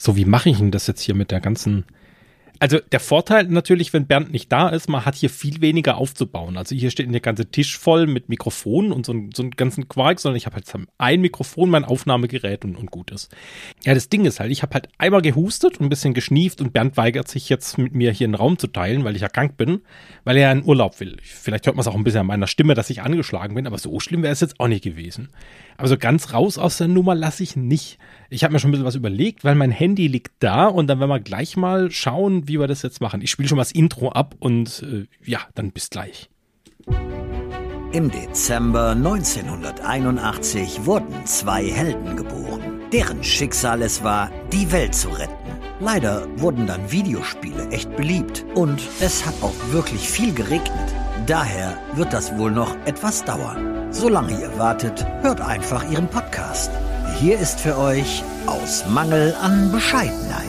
So, wie mache ich denn das jetzt hier mit der ganzen... Also der Vorteil natürlich, wenn Bernd nicht da ist, man hat hier viel weniger aufzubauen. Also hier steht der ganze Tisch voll mit Mikrofonen und so einen ganzen Quark, sondern ich habe halt ein Mikrofon, mein Aufnahmegerät und gut ist. Ja, das Ding ist halt, ich habe halt einmal gehustet und ein bisschen geschnieft und Bernd weigert sich jetzt mit mir hier einen Raum zu teilen, weil ich ja krank bin, weil er ja in Urlaub will. Vielleicht hört man es auch ein bisschen an meiner Stimme, dass ich angeschlagen bin, aber so schlimm wäre es jetzt auch nicht gewesen. Aber so ganz raus aus der Nummer lasse ich nicht. Ich habe mir schon ein bisschen was überlegt, weil mein Handy liegt da und dann werden wir gleich mal schauen, wie wir das jetzt machen. Ich spiele schon mal das Intro ab und ja, dann bis gleich. Im Dezember 1981 wurden 2 Helden geboren, deren Schicksal es war, die Welt zu retten. Leider wurden dann Videospiele echt beliebt und es hat auch wirklich viel geregnet. Daher wird das wohl noch etwas dauern. Solange ihr wartet, hört einfach ihren Podcast. Hier ist für euch Aus Mangel an Bescheidenheit.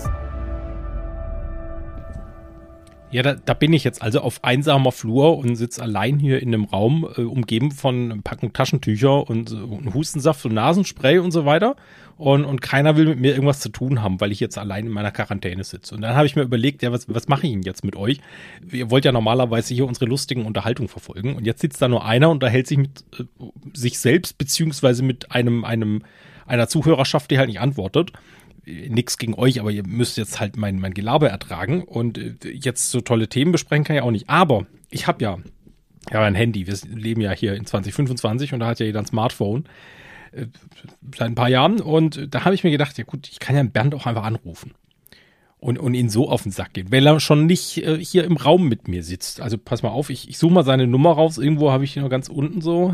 Ja, da bin ich jetzt also auf einsamer Flur und sitze allein hier in einem Raum, umgeben von einer Packung Taschentücher und Hustensaft und Nasenspray und so weiter. Und keiner will mit mir irgendwas zu tun haben, weil ich jetzt allein in meiner Quarantäne sitze. Und dann habe ich mir überlegt, ja, was mache ich denn jetzt mit euch? Ihr wollt ja normalerweise hier unsere lustigen Unterhaltungen verfolgen. Und jetzt sitzt da nur einer und unterhält sich mit sich selbst, beziehungsweise mit einer Zuhörerschaft, die halt nicht antwortet. Nix gegen euch, aber ihr müsst jetzt halt mein Gelaber ertragen und jetzt so tolle Themen besprechen kann ich auch nicht. Aber ich habe ja ein Handy. Wir leben ja hier in 2025 und da hat ja jeder ein Smartphone seit ein paar Jahren und da habe ich mir gedacht, ja gut, ich kann ja Bernd auch einfach anrufen und ihn so auf den Sack gehen, weil er schon nicht hier im Raum mit mir sitzt. Also pass mal auf, ich suche mal seine Nummer raus. Irgendwo habe ich ihn noch ganz unten so.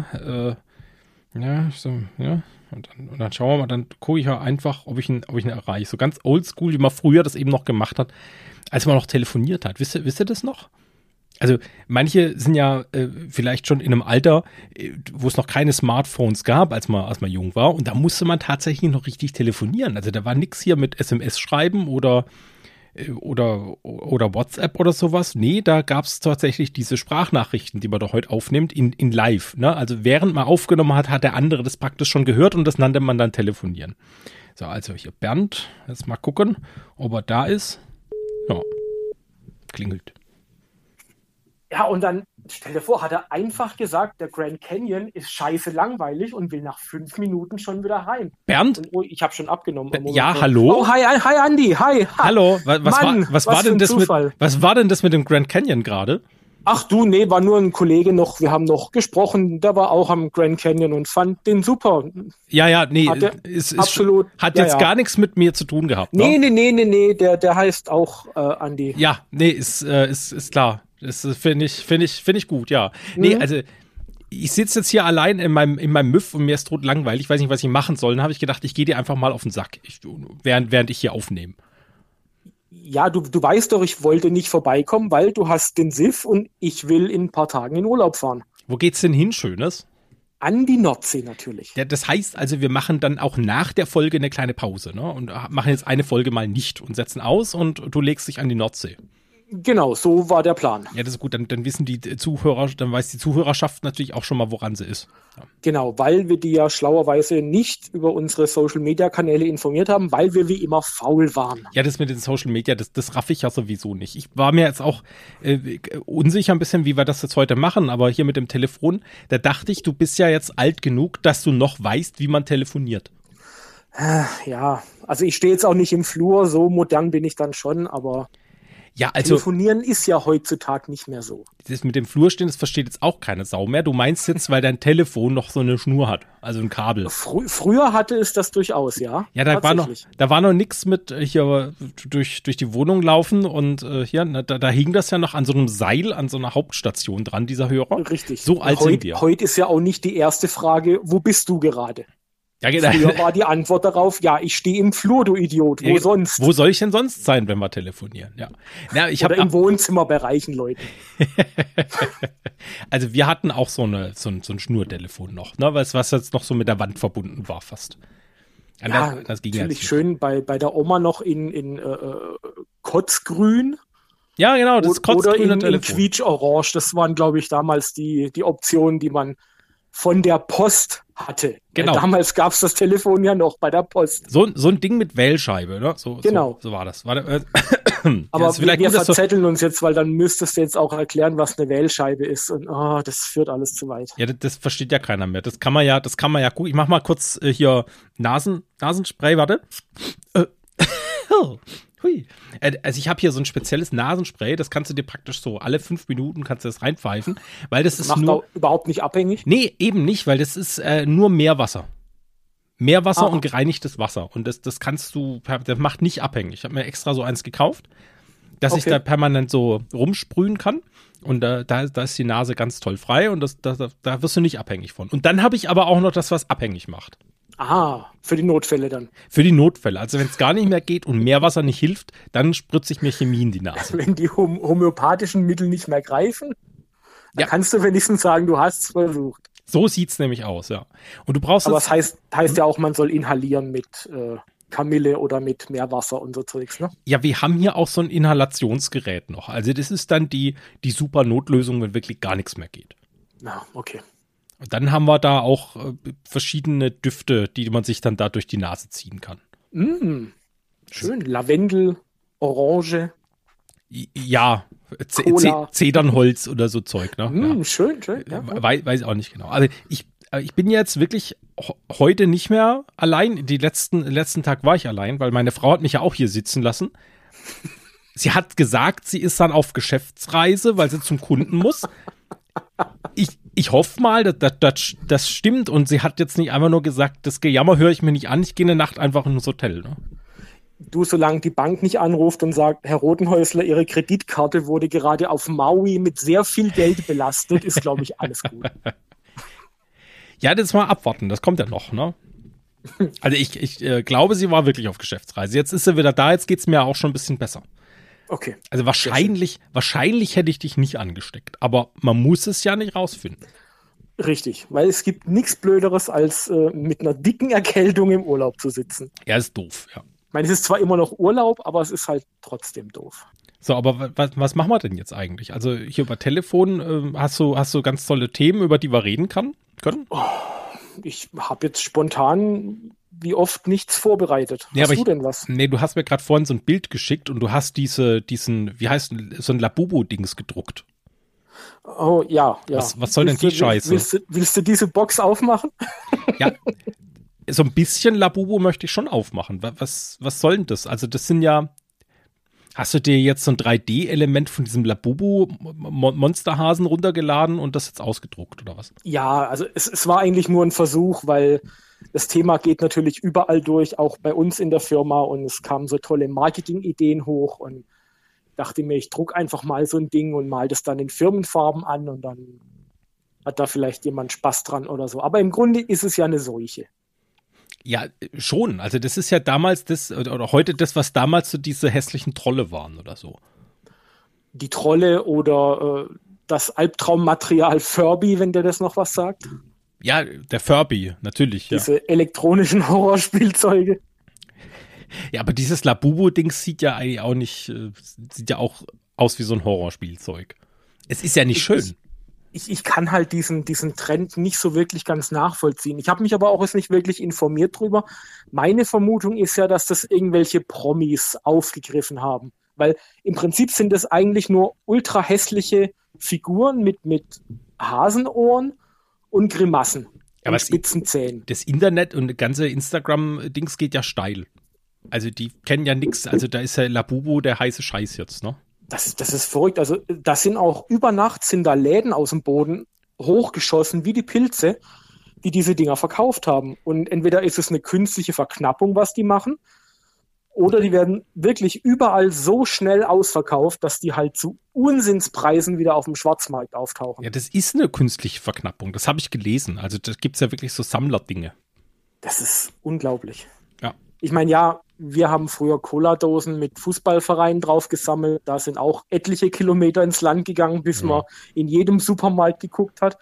Und dann schauen wir mal, dann gucke ich ja einfach, ob ich ihn erreiche. So ganz oldschool, wie man früher das eben noch gemacht hat, als man noch telefoniert hat. Wisst ihr das noch? Also manche sind ja vielleicht schon in einem Alter, wo es noch keine Smartphones gab, als man jung war. Und da musste man tatsächlich noch richtig telefonieren. Also da war nichts hier mit SMS schreiben oder WhatsApp oder sowas. Nee, da gab es tatsächlich diese Sprachnachrichten, die man doch heute aufnimmt, in live. Ne? Also während man aufgenommen hat, hat der andere das praktisch schon gehört und das nannte man dann telefonieren. So, also hier Bernd, jetzt mal gucken, ob er da ist. Ja, klingelt. Ja, und dann, stell dir vor, hat er einfach gesagt, der Grand Canyon ist scheiße langweilig und will nach 5 Minuten schon wieder heim. Bernd? Und, ich habe schon abgenommen. Ja, hallo? Oh, hi Andi, hi. Hallo, was war denn das mit dem Grand Canyon gerade? Ach du, nee, war nur ein Kollege noch, wir haben noch gesprochen, der war auch am Grand Canyon und fand den super. Ja, nee, absolut. Hat jetzt gar nichts mit mir zu tun gehabt. Nee, ne? Der heißt auch Andi. Ja, nee, ist klar. Das finde ich gut, ja. Nee, also ich sitze jetzt hier allein in meinem Müff und mir ist tot langweilig. Ich weiß nicht, was ich machen soll. Dann habe ich gedacht, ich gehe dir einfach mal auf den Sack, während ich hier aufnehme. Ja, du weißt doch, ich wollte nicht vorbeikommen, weil du hast den SIF und ich will in ein paar Tagen in Urlaub fahren. Wo geht's denn hin, Schönes? An die Nordsee natürlich. Ja, das heißt also, wir machen dann auch nach der Folge eine kleine Pause, ne? Und machen jetzt eine Folge mal nicht und setzen aus und du legst dich an die Nordsee. Genau, so war der Plan. Ja, das ist gut, dann wissen die Zuhörer, dann weiß die Zuhörerschaft natürlich auch schon mal, woran sie ist. Ja. Genau, weil wir die ja schlauerweise nicht über unsere Social-Media-Kanäle informiert haben, weil wir wie immer faul waren. Ja, das mit den Social-Media, das raff ich ja sowieso nicht. Ich war mir jetzt auch unsicher ein bisschen, wie wir das jetzt heute machen, aber hier mit dem Telefon, da dachte ich, du bist ja jetzt alt genug, dass du noch weißt, wie man telefoniert. Ja, also ich stehe jetzt auch nicht im Flur, so modern bin ich dann schon, aber... Ja, also Telefonieren ist ja heutzutage nicht mehr so. Das mit dem Flurstehen, das versteht jetzt auch keine Sau mehr. Du meinst jetzt, weil dein Telefon noch so eine Schnur hat, also ein Kabel. Früher hatte es das durchaus, ja. Ja, da war noch nichts mit hier durch die Wohnung laufen und da hing das ja noch an so einem Seil, an so einer Hauptstation dran, dieser Hörer. Richtig. So alt sind wir. Heute ist ja auch nicht die erste Frage, wo bist du gerade? Ja, genau. Früher war die Antwort darauf, ja, ich stehe im Flur, du Idiot. Wo sonst? Wo soll ich denn sonst sein, wenn wir telefonieren? Ja. Oder im Wohnzimmer bei reichen Leuten. Also wir hatten auch so ein Schnurtelefon noch, ne, was jetzt noch so mit der Wand verbunden war fast. Ja, das ging natürlich schön bei der Oma noch in Kotzgrün. Ja, genau, das kotzgrüne Telefon. Oder in Telefon. Quietsch-Orange. Das waren, glaube ich, damals die Optionen, die man von der Post hatte. Genau. Damals gab es das Telefon ja noch bei der Post. So ein Ding mit Wählscheibe, ne? Genau. So war das. Aber ja, wir verzetteln uns jetzt, weil dann müsstest du jetzt auch erklären, was eine Wählscheibe ist. Und das führt alles zu weit. Ja, das versteht ja keiner mehr. Das kann man ja gut. Ich mach mal kurz hier Nasenspray, warte. Hui. Also ich habe hier so ein spezielles Nasenspray, das kannst du dir praktisch so alle 5 Minuten kannst du das reinpfeifen, weil das ist macht nur überhaupt nicht abhängig? Nee, eben nicht, weil das ist nur Meerwasser. Meerwasser und gereinigtes Wasser. Und das kannst du, das macht nicht abhängig. Ich habe mir extra so eins gekauft, dass ich da permanent so rumsprühen kann. Und da ist die Nase ganz toll frei und da wirst du nicht abhängig von. Und dann habe ich aber auch noch das, was abhängig macht. Aha, für die Notfälle dann. Für die Notfälle. Also wenn es gar nicht mehr geht und Meerwasser nicht hilft, dann spritze ich mir Chemie in die Nase. Wenn die homöopathischen Mittel nicht mehr greifen, dann kannst du wenigstens sagen, du hast es versucht. So sieht's nämlich aus, ja. Und du brauchst aber es heißt ja auch, man soll inhalieren mit Kamille oder mit Meerwasser und so Zeugs, ne? Ja, wir haben hier auch so ein Inhalationsgerät noch. Also das ist dann die super Notlösung, wenn wirklich gar nichts mehr geht. Ja, okay. Und dann haben wir da auch verschiedene Düfte, die man sich dann da durch die Nase ziehen kann. Schön. Lavendel, Orange. Ja, Zedernholz oder so Zeug, ne? Ja. Schön. Ja. Weiß auch nicht genau. Also ich bin jetzt wirklich heute nicht mehr allein. Die letzten Tag war ich allein, weil meine Frau hat mich ja auch hier sitzen lassen. Sie hat gesagt, sie ist dann auf Geschäftsreise, weil sie zum Kunden muss. Ich hoffe mal, das stimmt und sie hat jetzt nicht einfach nur gesagt, das Gejammer höre ich mir nicht an, ich gehe eine Nacht einfach ins Hotel. Ne? Du, solange die Bank nicht anruft und sagt, Herr Rotenhäusler, Ihre Kreditkarte wurde gerade auf Maui mit sehr viel Geld belastet, ist, glaube ich, alles gut. Ja, das mal abwarten, das kommt ja noch, ne? Also ich glaube, sie war wirklich auf Geschäftsreise. Jetzt ist sie wieder da, jetzt geht es mir auch schon ein bisschen besser. Okay. Also wahrscheinlich hätte ich dich nicht angesteckt, aber man muss es ja nicht rausfinden. Richtig, weil es gibt nichts Blöderes, als mit einer dicken Erkältung im Urlaub zu sitzen. Ja, ist doof, ja. Ich meine, es ist zwar immer noch Urlaub, aber es ist halt trotzdem doof. So, aber was machen wir denn jetzt eigentlich? Also hier über Telefon hast du ganz tolle Themen, über die wir reden können? Ich habe jetzt spontan wie oft nichts vorbereitet. Ja, hast du denn was? Nee, du hast mir gerade vorhin so ein Bild geschickt und du hast diesen, wie heißt so ein Labubu-Dings gedruckt. Oh, ja. Was soll denn die Scheiße? Willst du diese Box aufmachen? Ja, so ein bisschen Labubu möchte ich schon aufmachen. Was soll denn das? Also das sind ja, hast du dir jetzt so ein 3D-Element von diesem Labubu-Monsterhasen runtergeladen und das jetzt ausgedruckt oder was? Ja, also es war eigentlich nur ein Versuch, weil das Thema geht natürlich überall durch, auch bei uns in der Firma und es kamen so tolle Marketing-Ideen hoch und dachte mir, ich druck einfach mal so ein Ding und mal das dann in Firmenfarben an und dann hat da vielleicht jemand Spaß dran oder so. Aber im Grunde ist es ja eine Seuche. Ja, schon. Also das ist ja damals das, oder heute das, was damals so diese hässlichen Trolle waren oder so. Die Trolle oder das Albtraummaterial Furby, wenn der das noch was sagt. Ja, der Furby, natürlich. Diese elektronischen Horrorspielzeuge. Ja, aber dieses Labubu-Ding sieht ja eigentlich auch nicht, sieht ja auch aus wie so ein Horrorspielzeug. Es ist ja nicht schön. Ich kann halt diesen Trend nicht so wirklich ganz nachvollziehen. Ich habe mich aber auch jetzt nicht wirklich informiert drüber. Meine Vermutung ist ja, dass das irgendwelche Promis aufgegriffen haben. Weil im Prinzip sind das eigentlich nur ultra hässliche Figuren mit Hasenohren und Grimassen und spitzen Zähnen. Das Internet und das ganze Instagram-Dings geht ja steil. Also die kennen ja nichts. Also da ist ja Labubu der heiße Scheiß jetzt, ne? Das ist verrückt. Also das sind auch über Nacht sind da Läden aus dem Boden hochgeschossen wie die Pilze, die diese Dinger verkauft haben. Und entweder ist es eine künstliche Verknappung, was die machen, oder die werden wirklich überall so schnell ausverkauft, dass die halt zu Unsinnspreisen wieder auf dem Schwarzmarkt auftauchen. Ja, das ist eine künstliche Verknappung. Das habe ich gelesen. Also da gibt es ja wirklich so Sammlerdinge. Das ist unglaublich. Ja. Ich meine, ja, wir haben früher Cola-Dosen mit Fußballvereinen drauf gesammelt. Da sind auch etliche Kilometer ins Land gegangen, bis man in jedem Supermarkt geguckt hat.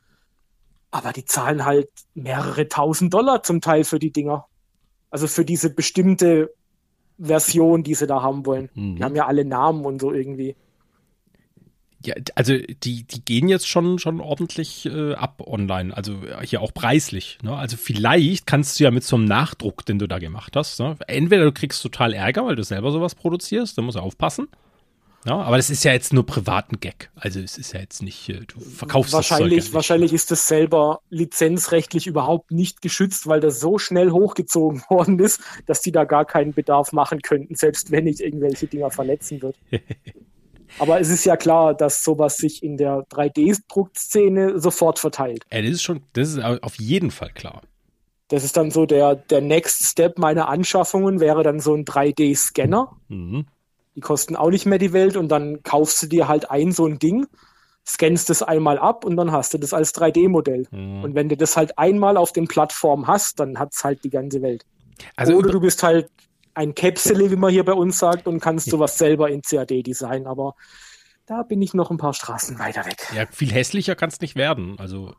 Aber die zahlen halt mehrere $1.000 zum Teil für die Dinger. Also für diese bestimmte Version, die sie da haben wollen. Die haben ja alle Namen und so irgendwie. Ja, also die gehen jetzt schon ordentlich ab online, also hier auch preislich. Ne? Also vielleicht kannst du ja mit so einem Nachdruck, den du da gemacht hast, ne? Entweder du kriegst total Ärger, weil du selber sowas produzierst, da musst du aufpassen. Ja, aber das ist ja jetzt nur privaten Gag. Also es ist ja jetzt nicht, du verkaufst das Zeug ja nicht. Wahrscheinlich ist das selber lizenzrechtlich überhaupt nicht geschützt, weil das so schnell hochgezogen worden ist, dass die da gar keinen Bedarf machen könnten, selbst wenn ich irgendwelche Dinger verletzen würde. Aber es ist ja klar, dass sowas sich in der 3D-Druckszene sofort verteilt. Ja, das ist auf jeden Fall klar. Das ist dann so der Next Step meiner Anschaffungen, wäre dann so ein 3D-Scanner. Mhm. Die kosten auch nicht mehr die Welt und dann kaufst du dir halt so ein Ding, scannst es einmal ab und dann hast du das als 3D-Modell. Mhm. Und wenn du das halt einmal auf den Plattformen hast, dann hat's halt die ganze Welt. Also oder du bist halt ein Käpsele, wie man hier bei uns sagt, und kannst sowas selber in CAD designen, aber da bin ich noch ein paar Straßen weiter weg. Ja, viel hässlicher kann es nicht werden, also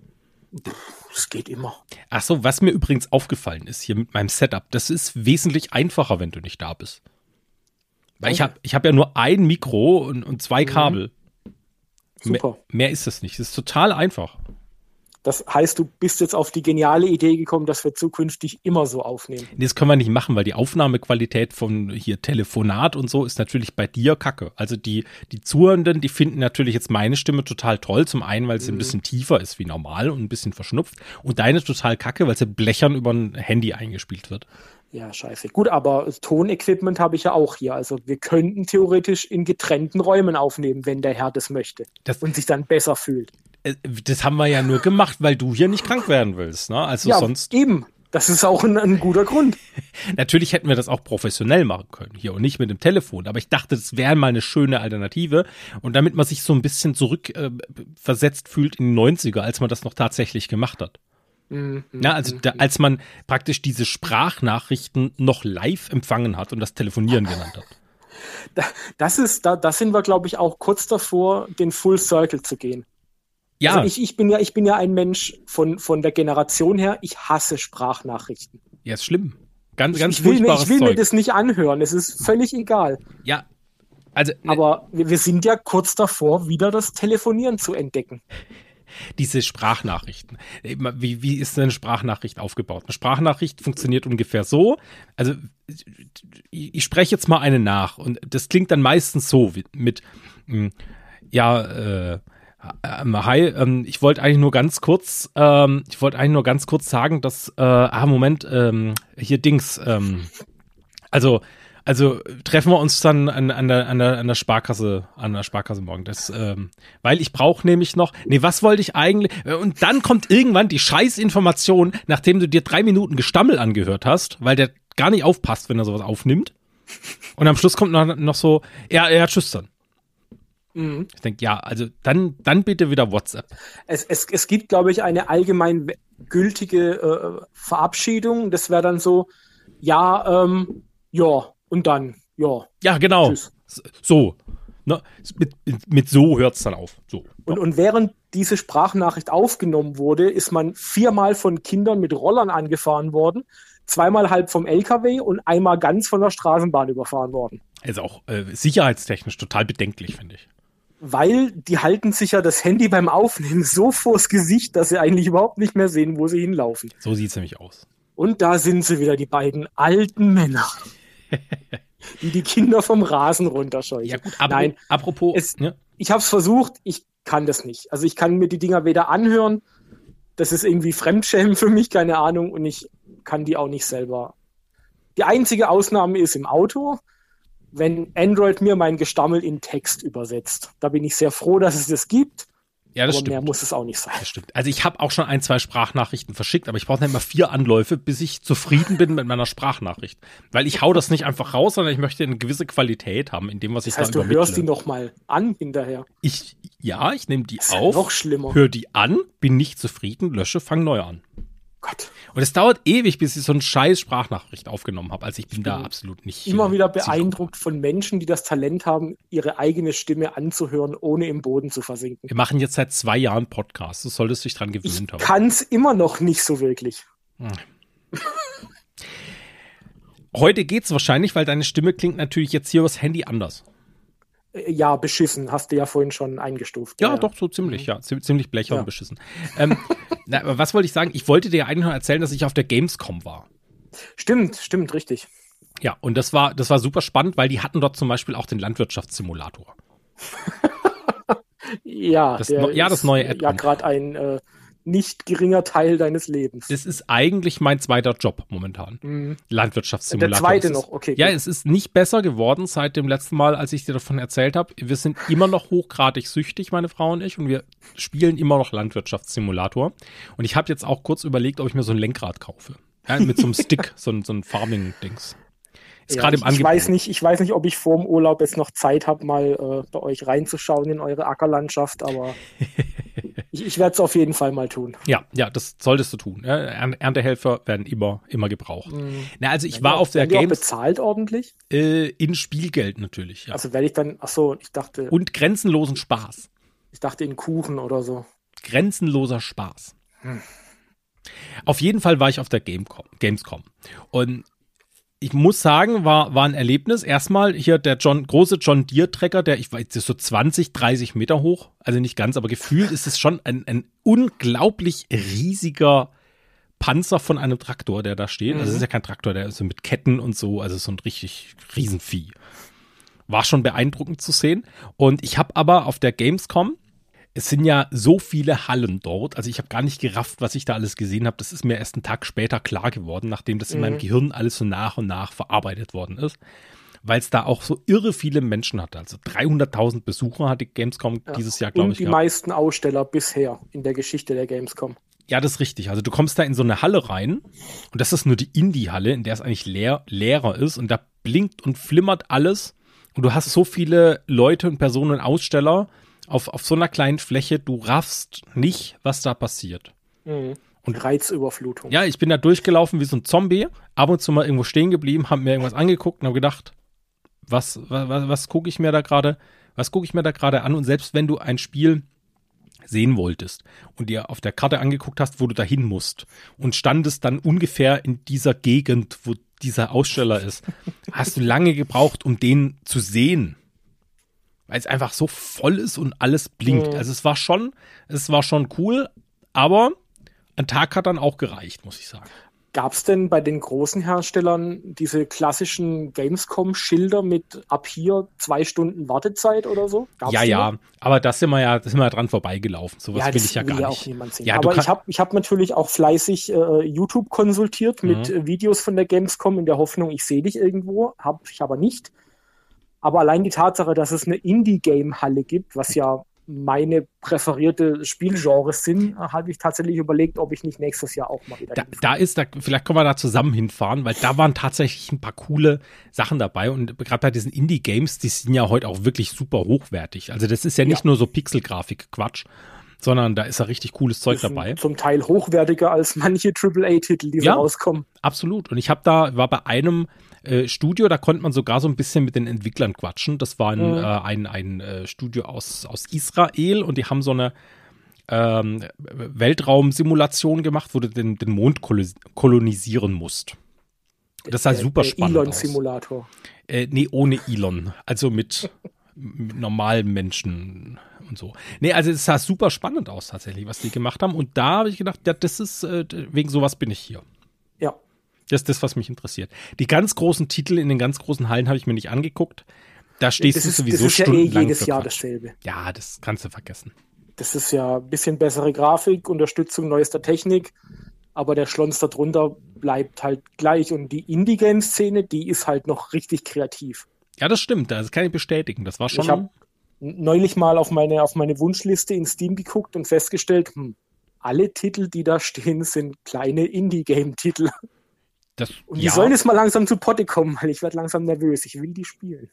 es geht immer. Ach so, was mir übrigens aufgefallen ist hier mit meinem Setup, das ist wesentlich einfacher, wenn du nicht da bist. Weil ich hab ja nur ein Mikro und 2 Kabel. Super. Mehr ist es nicht. Das ist total einfach. Das heißt, du bist jetzt auf die geniale Idee gekommen, dass wir zukünftig immer so aufnehmen. Nee, das können wir nicht machen, weil die Aufnahmequalität von hier Telefonat und so ist natürlich bei dir kacke. Also die Zuhörenden, die finden natürlich jetzt meine Stimme total toll. Zum einen, weil sie ein bisschen tiefer ist wie normal und ein bisschen verschnupft. Und deine total kacke, weil sie blechern über ein Handy eingespielt wird. Ja, scheiße. Gut, aber Tonequipment habe ich ja auch hier. Also wir könnten theoretisch in getrennten Räumen aufnehmen, wenn der Herr das möchte und sich dann besser fühlt. Das haben wir ja nur gemacht, weil du hier nicht krank werden willst. Ne? Also ja, sonst eben. Das ist auch ein guter Grund. Natürlich hätten wir das auch professionell machen können hier und nicht mit dem Telefon. Aber ich dachte, das wäre mal eine schöne Alternative. Und damit man sich so ein bisschen zurückversetzt fühlt in die 90er, als man das noch tatsächlich gemacht hat. Als man praktisch diese Sprachnachrichten noch live empfangen hat und das Telefonieren genannt hat. Da sind wir, glaube ich, auch kurz davor, den Full Circle zu gehen. Ja. Also ich bin ja ein Mensch von der Generation her, ich hasse Sprachnachrichten. Ja, ist schlimm. Ganz ich will mir das nicht anhören, es ist völlig egal. Ja. Also, aber wir sind ja kurz davor, wieder das Telefonieren zu entdecken. Diese Sprachnachrichten. Wie ist denn eine Sprachnachricht aufgebaut? Eine Sprachnachricht funktioniert ungefähr so. Also ich spreche jetzt mal eine nach und das klingt dann meistens so mit hi, ich wollte eigentlich nur ganz kurz sagen, dass hier Dings, also treffen wir uns dann an der Sparkasse morgen. Weil ich brauche nämlich noch, was wollte ich eigentlich? Und dann kommt irgendwann die Scheißinformation, nachdem du dir 3 Minuten Gestammel angehört hast, weil der gar nicht aufpasst, wenn er sowas aufnimmt. Und am Schluss kommt noch so, ja, tschüss dann. Mhm. Ich denke, ja, also dann bitte wieder WhatsApp. Es gibt, glaube ich, eine allgemein gültige Verabschiedung. Das wäre dann so, und dann, ja. Ja, genau. Tschüss. So. Ne? Mit so hört es dann auf. So. Und während diese Sprachnachricht aufgenommen wurde, ist man 4-mal von Kindern mit Rollern angefahren worden, 2-mal halb vom LKW und einmal ganz von der Straßenbahn überfahren worden. Also auch sicherheitstechnisch total bedenklich, finde ich. Weil die halten sich ja das Handy beim Aufnehmen so vors Gesicht, dass sie eigentlich überhaupt nicht mehr sehen, wo sie hinlaufen. So sieht es nämlich aus. Und da sind sie wieder, die beiden alten Männer. die Kinder vom Rasen runterscheuchen. Ja gut, apropos. Ich habe es versucht, ich kann das nicht. Also ich kann mir die Dinger weder anhören, das ist irgendwie Fremdschämen für mich, keine Ahnung, und ich kann die auch nicht selber. Die einzige Ausnahme ist im Auto, wenn Android mir mein Gestammel in Text übersetzt. Da bin ich sehr froh, dass es das gibt. Ja, das aber stimmt. Mehr muss es auch nicht sein. Das stimmt. Also ich habe auch schon 1-2 Sprachnachrichten verschickt, aber ich brauche nicht immer 4 Anläufe, bis ich zufrieden bin mit meiner Sprachnachricht. Weil ich hau das nicht einfach raus, sondern ich möchte eine gewisse Qualität haben in dem, was ich da übermittle. Das heißt, du hörst die noch mal an hinterher? Ich nehme die das auf, ist noch schlimmer. Hör die an, bin nicht zufrieden, lösche, fang neu an. Gott. Und es dauert ewig, bis ich so eine scheiß Sprachnachricht aufgenommen habe. Also ich bin da absolut nicht. Immer wieder beeindruckt von Menschen, die das Talent haben, ihre eigene Stimme anzuhören, ohne im Boden zu versinken. Wir machen jetzt seit 2 Jahren Podcasts. Du solltest dich dran gewöhnt haben. Ich kann es immer noch nicht so wirklich. Heute geht's wahrscheinlich, weil deine Stimme klingt natürlich jetzt hier übers Handy anders. Ja, beschissen, hast du ja vorhin schon eingestuft. Ja, doch, so ziemlich, ja. Ziemlich blechern und beschissen. Aber was wollte ich sagen? Ich wollte dir eigentlich noch erzählen, dass ich auf der Gamescom war. Stimmt, richtig. Ja, und das war super spannend, weil die hatten dort zum Beispiel auch den Landwirtschaftssimulator. Ja, das neue Add-on. Ja, gerade ein nicht geringer Teil deines Lebens. Das ist eigentlich mein zweiter Job momentan. Landwirtschaftssimulator. Der zweite noch, okay. Ja, es ist nicht besser geworden seit dem letzten Mal, als ich dir davon erzählt habe. Wir sind immer noch hochgradig süchtig, meine Frau und ich, und wir spielen immer noch Landwirtschaftssimulator. Und ich habe jetzt auch kurz überlegt, ob ich mir so ein Lenkrad kaufe. Ja, mit so einem Stick, so ein Farming-Dings. Ist gerade im Angebot. Ich weiß nicht, ob ich vor dem Urlaub jetzt noch Zeit habe, mal bei euch reinzuschauen in eure Ackerlandschaft, aber ich werde es auf jeden Fall mal tun. Ja, das solltest du tun. Ja, Erntehelfer werden immer gebraucht. Na, also ich war auf der Games. Auch bezahlt ordentlich? In Spielgeld natürlich, ja. Also werde ich dann, ich dachte. Und grenzenlosen Spaß. Ich dachte in Kuchen oder so. Grenzenloser Spaß. Auf jeden Fall war ich auf der Gamescom. Und ich muss sagen, war ein Erlebnis. Erstmal hier der große John Deere Trecker, ich weiß, so 20, 30 Meter hoch. Also nicht ganz, aber gefühlt ist es schon ein unglaublich riesiger Panzer von einem Traktor, der da steht. Also es ist ja kein Traktor, der ist so mit Ketten und so, also so ein richtig Riesenvieh. War schon beeindruckend zu sehen. Und ich habe aber auf der Gamescom, es sind ja so viele Hallen dort, also ich habe gar nicht gerafft, was ich da alles gesehen habe. Das ist mir erst einen Tag später klar geworden, nachdem das in meinem Gehirn alles so nach und nach verarbeitet worden ist, weil es da auch so irre viele Menschen hatte. Also 300.000 Besucher hat die Gamescom dieses Jahr, glaube ich. Und die meisten Aussteller bisher in der Geschichte der Gamescom. Ja, das ist richtig. Also du kommst da in so eine Halle rein und das ist nur die Indie-Halle, in der es eigentlich leerer ist und da blinkt und flimmert alles und du hast so viele Leute und Personen und Aussteller auf so einer kleinen Fläche, du raffst nicht, was da passiert. Und Reizüberflutung. Ja, ich bin da durchgelaufen wie so ein Zombie, ab und zu mal irgendwo stehen geblieben, habe mir irgendwas angeguckt und habe gedacht, was gucke ich mir da gerade an? Und selbst wenn du ein Spiel sehen wolltest und dir auf der Karte angeguckt hast, wo du dahin musst und standest dann ungefähr in dieser Gegend, wo dieser Aussteller ist, hast du lange gebraucht, um den zu sehen. Weil es einfach so voll ist und alles blinkt. Also es war schon cool, aber ein Tag hat dann auch gereicht, muss ich sagen. Gab es denn bei den großen Herstellern diese klassischen Gamescom-Schilder mit ab hier 2 Stunden Wartezeit oder so? Gab's ja, aber das sind wir ja dran vorbeigelaufen. Sowas will ich ja gar nicht. Auch niemand sehen. Ja, aber ich hab natürlich auch fleißig YouTube konsultiert mit Videos von der Gamescom in der Hoffnung, ich sehe dich irgendwo. Hab ich aber nicht. Aber allein die Tatsache, dass es eine Indie-Game-Halle gibt, was ja meine präferierte Spielgenres sind, habe ich tatsächlich überlegt, ob ich nicht nächstes Jahr auch mal wieder vielleicht können wir da zusammen hinfahren, weil da waren tatsächlich ein paar coole Sachen dabei und gerade bei diesen Indie-Games, die sind ja heute auch wirklich super hochwertig. Also das ist ja nicht nur so Pixelgrafik-Quatsch, sondern da ist ja richtig cooles Zeug dabei. Zum Teil hochwertiger als manche AAA-Titel, die so rauskommen. Absolut. Und ich war bei einem Studio, da konnte man sogar so ein bisschen mit den Entwicklern quatschen. Das war ein Studio aus Israel und die haben so eine Weltraumsimulation gemacht, wo du den Mond kolonisieren musst. Das sah super spannend aus. Elon-Simulator. Nee, ohne Elon. Also mit normalen Menschen und so. Nee, also es sah super spannend aus tatsächlich, was die gemacht haben. Und da habe ich gedacht, ja, das ist, wegen sowas bin ich hier. Ja. Das ist das, was mich interessiert. Die ganz großen Titel in den ganz großen Hallen habe ich mir nicht angeguckt. Da stehst du sowieso stundenlang. Das ist ja jedes Jahr dasselbe. Ja, das kannst du vergessen. Das ist ja ein bisschen bessere Grafik, Unterstützung neuester Technik, aber der Schlons darunter bleibt halt gleich. Und die Indie-Game-Szene, die ist halt noch richtig kreativ. Ja, das stimmt. Das kann ich bestätigen. Das war schon. Ich habe neulich mal auf meine Wunschliste in Steam geguckt und festgestellt, alle Titel, die da stehen, sind kleine Indie-Game-Titel. Und die sollen jetzt mal langsam zu Potte kommen, weil ich werde langsam nervös. Ich will die spielen.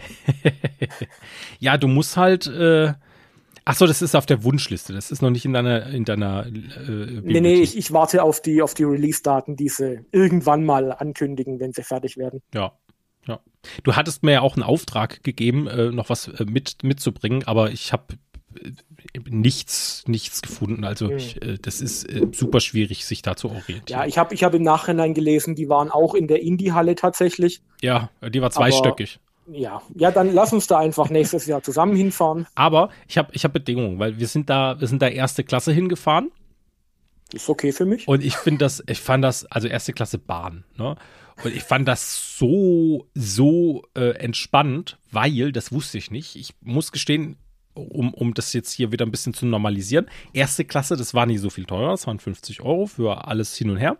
Ja, du musst halt. Achso, das ist auf der Wunschliste. Das ist noch nicht in deiner Nee, ich warte auf die Release-Daten, die sie irgendwann mal ankündigen, wenn sie fertig werden. Ja. Du hattest mir ja auch einen Auftrag gegeben, noch was mitzubringen, aber ich habe nichts gefunden. Also das ist super schwierig, sich da zu orientieren. Ja, ich hab im Nachhinein gelesen, die waren auch in der Indie-Halle tatsächlich. Ja, die war zweistöckig. Ja, dann lass uns da einfach nächstes Jahr zusammen hinfahren. Aber ich hab Bedingungen, weil wir sind da erste Klasse hingefahren. Ist okay für mich. Und ich fand das, also erste Klasse Bahn, ne? Und ich fand das so entspannt, weil, das wusste ich nicht. Ich muss gestehen, um das jetzt hier wieder ein bisschen zu normalisieren. Erste Klasse, das war nicht so viel teurer, das waren 50 € für alles hin und her.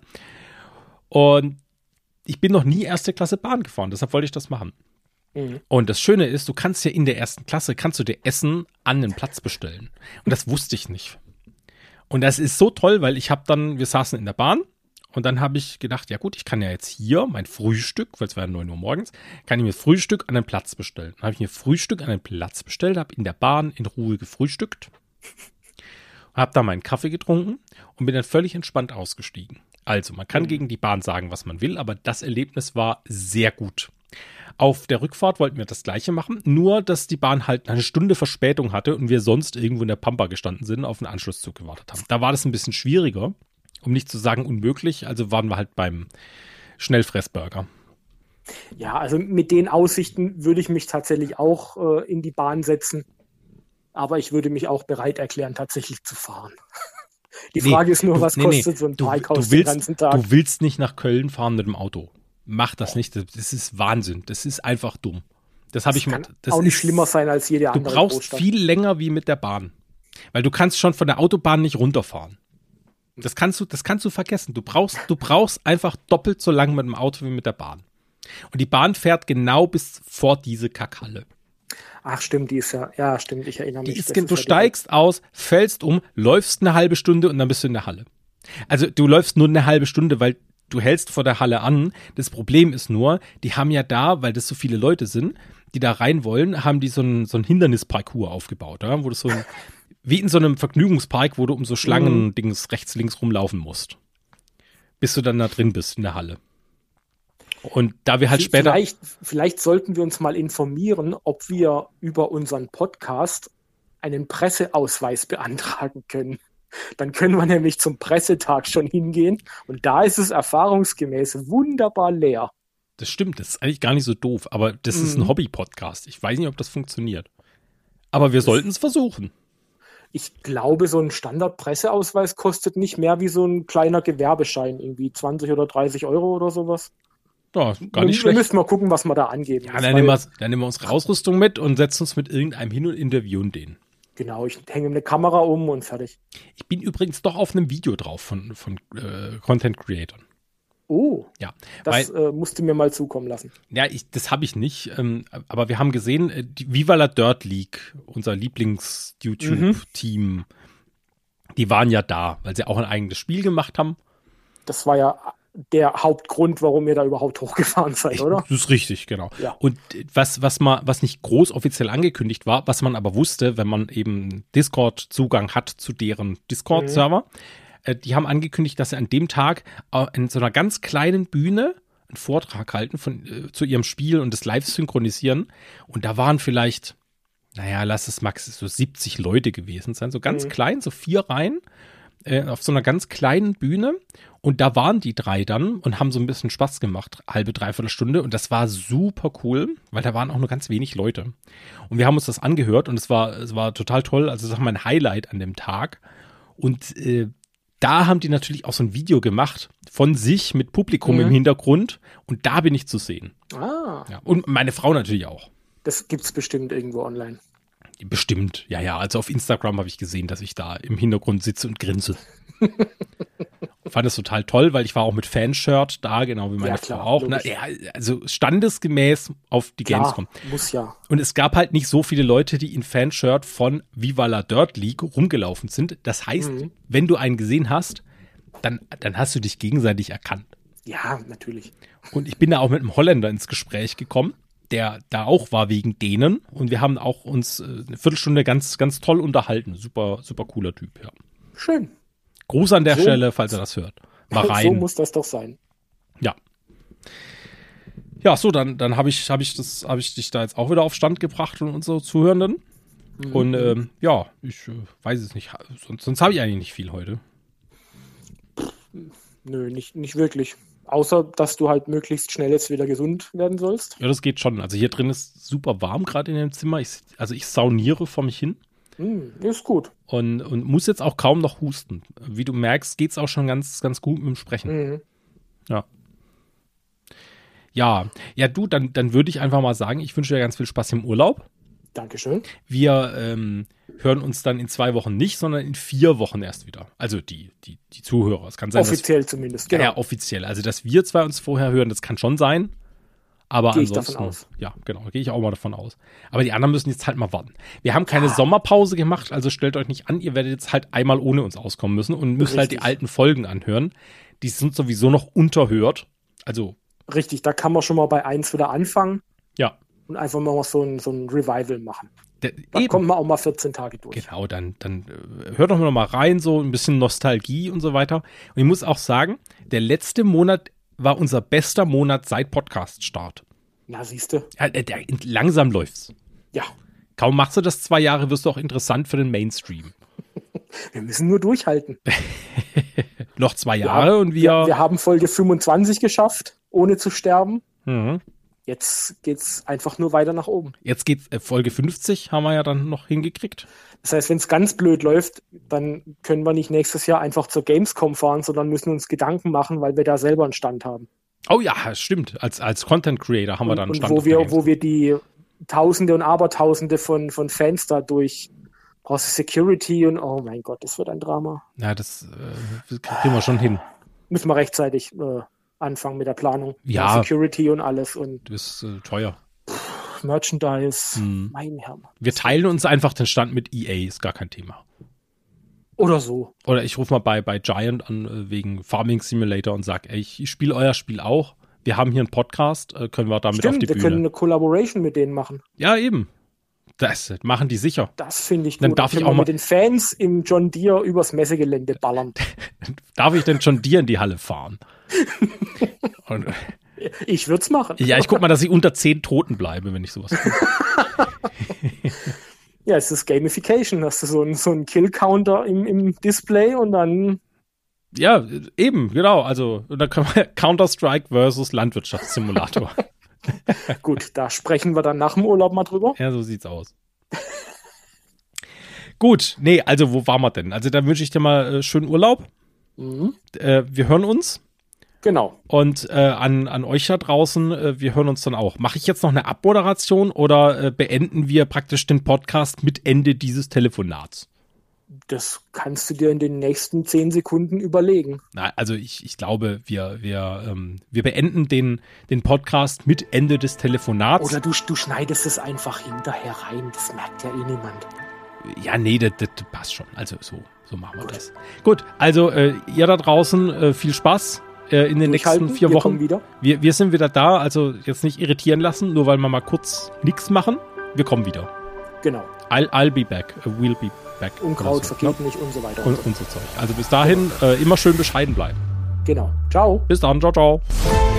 Und ich bin noch nie erste Klasse Bahn gefahren, deshalb wollte ich das machen. Und das Schöne ist, du kannst ja in der ersten Klasse, kannst du dir Essen an den Platz bestellen. Und das wusste ich nicht. Und das ist so toll, weil wir saßen in der Bahn und dann habe ich gedacht, ja gut, ich kann ja jetzt hier mein Frühstück, weil es war ja 9 Uhr morgens, kann ich mir Frühstück an den Platz bestellen. Dann habe ich mir Frühstück an den Platz bestellt, habe in der Bahn in Ruhe gefrühstückt, habe da meinen Kaffee getrunken und bin dann völlig entspannt ausgestiegen. Also, man kann gegen die Bahn sagen, was man will, aber das Erlebnis war sehr gut. Auf der Rückfahrt wollten wir das Gleiche machen, nur dass die Bahn halt eine Stunde Verspätung hatte und wir sonst irgendwo in der Pampa gestanden sind, auf einen Anschlusszug gewartet haben. Da war das ein bisschen schwieriger, um nicht zu sagen unmöglich, also waren wir halt beim Schnellfressburger. Ja, also mit den Aussichten würde ich mich tatsächlich auch in die Bahn setzen, aber ich würde mich auch bereit erklären, tatsächlich zu fahren. Die Frage ist nur, was kostet so ein Parkhaus den ganzen Tag? Du willst nicht nach Köln fahren mit dem Auto. Mach das nicht. Das ist Wahnsinn. Das ist einfach dumm. Das kann auch nicht schlimmer sein als jede andere Du brauchst Großstadt. viel länger wie mit der Bahn. Weil du kannst schon von der Autobahn nicht runterfahren. Das kannst du vergessen. Du brauchst einfach doppelt so lang mit dem Auto wie mit der Bahn. Und die Bahn fährt genau bis vor diese Kackhalle. Ach stimmt, die ist ja, stimmt, ich erinnere mich. Du steigst aus, fällst um, läufst eine halbe Stunde und dann bist du in der Halle. Also du läufst nur eine halbe Stunde, weil du hältst vor der Halle an. Das Problem ist nur, die haben ja da, weil das so viele Leute sind, die da rein wollen, haben die so ein Hindernisparcours aufgebaut, ja? Wo du wie in so einem Vergnügungspark, wo du um so Schlangen-Dings rechts, links rumlaufen musst. Bis du dann da drin bist in der Halle. Und da wir halt später... Vielleicht sollten wir uns mal informieren, ob wir über unseren Podcast einen Presseausweis beantragen können. Dann können wir nämlich zum Pressetag schon hingehen und da ist es erfahrungsgemäß wunderbar leer. Das stimmt, das ist eigentlich gar nicht so doof, aber das ist ein Hobby-Podcast. Ich weiß nicht, ob das funktioniert. Aber wir sollten es versuchen. Ich glaube, so ein Standard-Presseausweis kostet nicht mehr wie so ein kleiner Gewerbeschein, irgendwie 20 oder 30 € oder sowas. Ja, gar nicht schlecht. Wir müssen mal gucken, was wir da angeben. Ja, dann nehmen wir unsere Ausrüstung mit und setzen uns mit irgendeinem hin und interviewen den. Genau, ich hänge eine Kamera um und fertig. Ich bin übrigens doch auf einem Video drauf von Content Creatern. Oh, ja, das musst du mir mal zukommen lassen. Ja, das habe ich nicht, aber wir haben gesehen, die Viva la Dirt League, unser Lieblings-YouTube-Team, die waren ja da, weil sie auch ein eigenes Spiel gemacht haben. Das war ja der Hauptgrund, warum ihr da überhaupt hochgefahren seid, oder? Das ist richtig, genau. Ja. Und was nicht groß offiziell angekündigt war, was man aber wusste, wenn man eben Discord-Zugang hat zu deren Discord-Server, die haben angekündigt, dass sie an dem Tag in so einer ganz kleinen Bühne einen Vortrag halten zu ihrem Spiel und das live synchronisieren. Und da waren vielleicht, lass es max so 70 Leute gewesen sein, so ganz klein, so 4 Reihen auf so einer ganz kleinen Bühne. Und da waren die 3 dann und haben so ein bisschen Spaß gemacht, halbe, dreiviertel Stunde. Und das war super cool, weil da waren auch nur ganz wenig Leute. Und wir haben uns das angehört und es war total toll. Also das war mein Highlight an dem Tag. Und da haben die natürlich auch so ein Video gemacht von sich mit Publikum im Hintergrund. Und da bin ich zu sehen. Ah. Ja, und meine Frau natürlich auch. Das gibt's bestimmt irgendwo online. Bestimmt, ja. Also auf Instagram habe ich gesehen, dass ich da im Hintergrund sitze und grinse. Fand es total toll, weil ich war auch mit Fanshirt da, genau wie meine Frau auch. Also standesgemäß auf die Gamescom. Muss ja. Und es gab halt nicht so viele Leute, die in Fanshirt von Viva la Dirt League rumgelaufen sind. Das heißt, wenn du einen gesehen hast, dann hast du dich gegenseitig erkannt. Ja, natürlich. Und ich bin da auch mit einem Holländer ins Gespräch gekommen, der da auch war wegen denen. Und wir haben auch uns eine Viertelstunde ganz, ganz toll unterhalten. Super, super cooler Typ, ja. Schön. Gruß an der Stelle, falls er das hört. Mal rein. So muss das doch sein. Ja. Ja, so, dann hab ich dich da jetzt auch wieder auf Stand gebracht und unsere Zuhörenden. Und ich weiß es nicht. Sonst habe ich eigentlich nicht viel heute. Nö, nicht wirklich. Außer, dass du halt möglichst schnell jetzt wieder gesund werden sollst. Ja, das geht schon. Also hier drin ist super warm gerade in dem Zimmer. Ich sauniere vor mich hin. Ist gut. Und muss jetzt auch kaum noch husten. Wie du merkst, geht es auch schon ganz, ganz gut mit dem Sprechen. Ja. Ja, du, dann würde ich einfach mal sagen, ich wünsche dir ganz viel Spaß im Urlaub. Dankeschön. Wir hören uns dann in 2 Wochen nicht, sondern in 4 Wochen erst wieder. Also die Zuhörer. Es kann sein, offiziell zumindest, genau. Ja, offiziell. Also, dass wir 2 uns vorher hören, das kann schon sein. Aber Gehe ich ansonsten, davon aus. Ja, genau, gehe ich auch mal davon aus. Aber die anderen müssen jetzt halt mal warten. Wir haben keine Sommerpause gemacht, also stellt euch nicht an, ihr werdet jetzt halt einmal ohne uns auskommen müssen und müsst halt die alten Folgen anhören. Die sind sowieso noch unterhört. Also. Richtig, da kann man schon mal bei 1 wieder anfangen. Ja. Und einfach mal so ein Revival machen. Da eben. kommt man auch mal 14 Tage durch. Genau, dann hört doch mal rein, so ein bisschen Nostalgie und so weiter. Und ich muss auch sagen, der letzte Monat war unser bester Monat seit Podcast-Start. Na, siehste. Ja, langsam läuft's. Ja. Kaum machst du das 2 Jahre, wirst du auch interessant für den Mainstream. Wir müssen nur durchhalten. Noch 2 Jahre und wir haben Folge 25 geschafft, ohne zu sterben. Mhm. Jetzt geht's einfach nur weiter nach oben. Jetzt geht's Folge 50, haben wir ja dann noch hingekriegt. Das heißt, wenn es ganz blöd läuft, dann können wir nicht nächstes Jahr einfach zur Gamescom fahren, sondern müssen uns Gedanken machen, weil wir da selber einen Stand haben. Oh ja, stimmt. Als Content Creator haben wir dann einen Stand. Und wo wir die Tausende und Abertausende von Fans da durch Security und oh mein Gott, das wird ein Drama. Ja, das kriegen wir schon hin. Müssen wir rechtzeitig anfangen mit der Planung. Ja. Security und alles. Und das ist teuer. Merchandise, mein Herr. Wir teilen uns einfach den Stand mit EA, ist gar kein Thema. Oder so. Oder ich rufe mal bei Giant an wegen Farming Simulator und sage, ich spiele euer Spiel auch. Wir haben hier einen Podcast, können wir damit auf die Bühne. Wir können eine Collaboration mit denen machen. Ja, eben. Das machen die sicher. Das finde ich gut. Dann darf ich auch mal mit den Fans im John Deere übers Messegelände ballern. Darf ich denn John Deere in die Halle fahren? Und, ich würde es machen. Ja, ich guck mal, dass ich unter 10 Toten bleibe, wenn ich sowas tue. Ja, es ist Gamification. Hast du so einen Kill-Counter im Display und dann. Ja, eben, genau. Also, dann können wir Counter-Strike versus Landwirtschaftssimulator. Gut, da sprechen wir dann nach dem Urlaub mal drüber. Ja, so sieht's aus. Gut, nee, also wo waren wir denn? Also dann wünsche ich dir mal schönen Urlaub. Wir hören uns. Genau. Und an euch da draußen, wir hören uns dann auch. Mache ich jetzt noch eine Abmoderation oder beenden wir praktisch den Podcast mit Ende dieses Telefonats? Das kannst du dir in den nächsten 10 Sekunden überlegen. Na, also ich glaube, wir beenden den Podcast mit Ende des Telefonats. Oder du schneidest es einfach hinterher rein. Das merkt ja eh niemand. Ja, nee, das passt schon. Also so machen wir das. Gut, also ihr da draußen, viel Spaß in den nächsten 4 Wochen. Wir sind wieder da, also jetzt nicht irritieren lassen, nur weil wir mal kurz nichts machen. Wir kommen wieder. Genau. I'll be back, we'll be back. Unkraut vergeht nicht und so weiter. Und so Zeug. Also bis dahin immer schön bescheiden bleiben. Genau. Ciao. Bis dann, ciao, ciao.